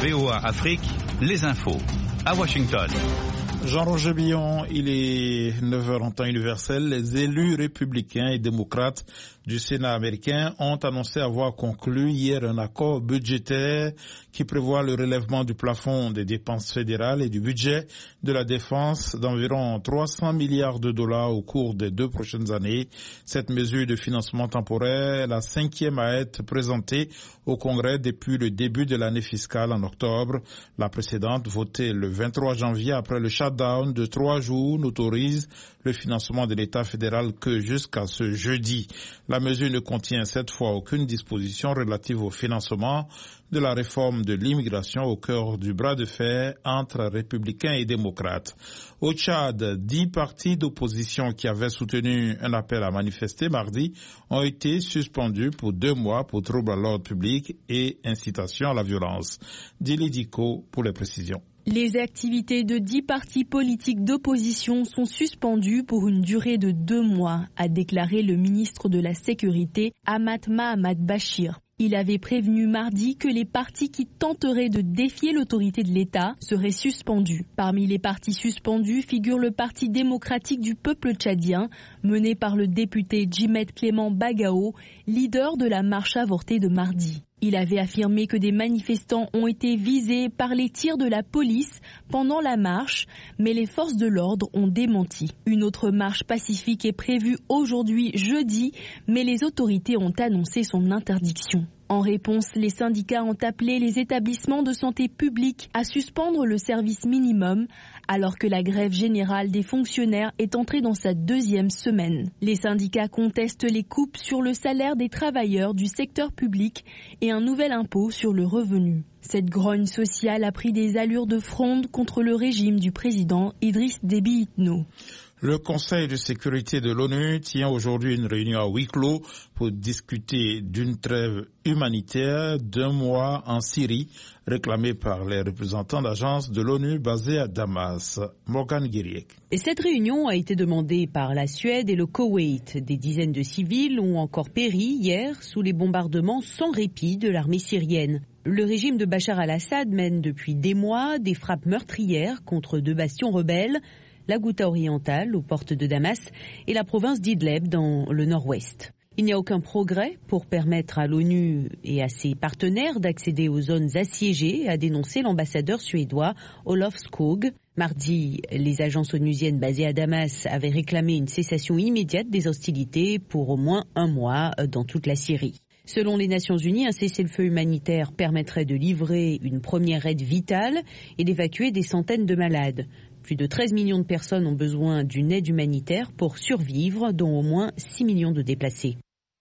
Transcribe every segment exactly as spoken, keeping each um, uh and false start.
V O A Afrique, les infos. À Washington. Jean-Roger Billon, il est neuf heures en temps universel. Les élus républicains et démocrates du Sénat américain ont annoncé avoir conclu hier un accord budgétaire qui prévoit le relèvement du plafond des dépenses fédérales et du budget de la défense d'environ trois cents milliards de dollars au cours des deux prochaines années. Cette mesure de financement temporaire est la cinquième à être présentée au Congrès depuis le début de l'année fiscale en octobre. La précédente, votée le vingt-trois janvier après le shutdown de trois jours, n'autorise le financement de l'État fédéral que jusqu'à ce jeudi. La mesure ne contient cette fois aucune disposition relative au financement de la réforme de l'immigration au cœur du bras de fer entre républicains et démocrates. Au Tchad, dix partis d'opposition qui avaient soutenu un appel à manifester mardi ont été suspendus pour deux mois pour trouble à l'ordre public et incitation à la violence. Dili Diko pour les précisions. Les activités de dix partis politiques d'opposition sont suspendues pour une durée de deux mois, a déclaré le ministre de la Sécurité, Ahmad Mahamad Bachir. Il avait prévenu mardi que les partis qui tenteraient de défier l'autorité de l'État seraient suspendus. Parmi les partis suspendus figure le Parti démocratique du peuple tchadien, mené par le député Djimet Clément Bagao, leader de la marche avortée de mardi. Il avait affirmé que des manifestants ont été visés par les tirs de la police pendant la marche, mais les forces de l'ordre ont démenti. Une autre marche pacifique est prévue aujourd'hui jeudi, mais les autorités ont annoncé son interdiction. En réponse, les syndicats ont appelé les établissements de santé publique à suspendre le service minimum, alors que la grève générale des fonctionnaires est entrée dans sa deuxième semaine. Les syndicats contestent les coupes sur le salaire des travailleurs du secteur public et un nouvel impôt sur le revenu. Cette grogne sociale a pris des allures de fronde contre le régime du président Idriss Déby Itno. Le Conseil de sécurité de l'ONU tient aujourd'hui une réunion à huis clos pour discuter d'une trêve humanitaire d'un mois en Syrie, réclamée par les représentants d'agences de l'ONU basées à Damas. Morgan Guiriek. Et cette réunion a été demandée par la Suède et le Koweït. Des dizaines de civils ont encore péri hier sous les bombardements sans répit de l'armée syrienne. Le régime de Bachar al-Assad mène depuis des mois des frappes meurtrières contre deux bastions rebelles, la Ghouta orientale aux portes de Damas et la province d'Idleb dans le nord-ouest. Il n'y a aucun progrès pour permettre à l'ONU et à ses partenaires d'accéder aux zones assiégées, a dénoncé l'ambassadeur suédois Olof Skog. Mardi, les agences onusiennes basées à Damas avaient réclamé une cessation immédiate des hostilités pour au moins un mois dans toute la Syrie. Selon les Nations Unies, un cessez-le-feu humanitaire permettrait de livrer une première aide vitale et d'évacuer des centaines de malades. Plus de treize millions de personnes ont besoin d'une aide humanitaire pour survivre, dont au moins six millions de déplacés.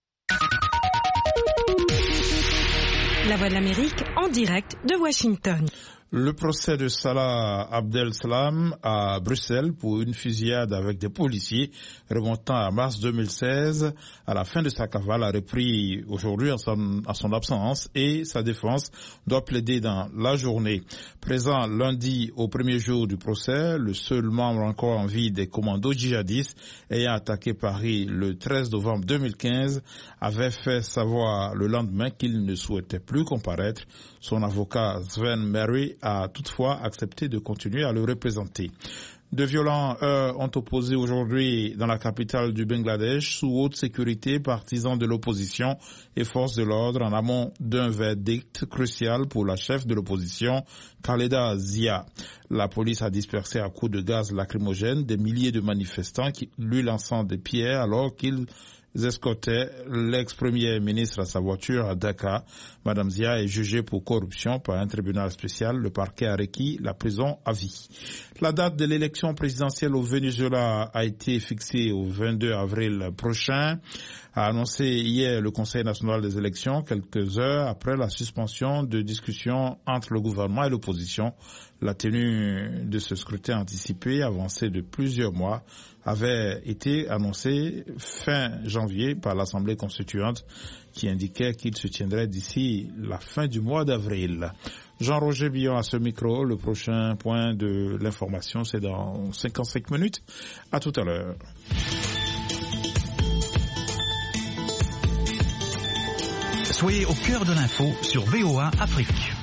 La Voix de l'Amérique en direct de Washington. Le procès de Salah Abdel Salam à Bruxelles pour une fusillade avec des policiers remontant à mars deux mille seize à la fin de sa cavale a repris aujourd'hui à son, à son absence et sa défense doit plaider dans la journée. Présent lundi au premier jour du procès, le seul membre encore en vie des commandos djihadistes ayant attaqué Paris le treize novembre deux mille quinze avait fait savoir le lendemain qu'il ne souhaitait plus comparaître. Son avocat Sven Mary a toutefois accepté de continuer à le représenter. De violents heurts ont opposé aujourd'hui dans la capitale du Bangladesh sous haute sécurité partisans de l'opposition et forces de l'ordre en amont d'un verdict crucial pour la chef de l'opposition, Khaleda Zia. La police a dispersé à coups de gaz lacrymogène des milliers de manifestants qui lui lançant des pierres alors qu'ils escortait l'ex-premier ministre à sa voiture à Dakar. Madame Zia est jugée pour corruption par un tribunal spécial. Le parquet a requis la prison à vie. La date de l'élection présidentielle au Venezuela a été fixée au vingt-deux avril prochain, a annoncé hier le Conseil national des élections, quelques heures après la suspension de discussions entre le gouvernement et l'opposition. La tenue de ce scrutin anticipé, avancé de plusieurs mois, avait été annoncée fin janvier par l'Assemblée constituante qui indiquait qu'il se tiendrait d'ici la fin du mois d'avril. Jean-Roger Billon à ce micro. Le prochain point de l'information, c'est dans cinquante-cinq minutes. À tout à l'heure. Soyez au cœur de l'info sur V O A Afrique.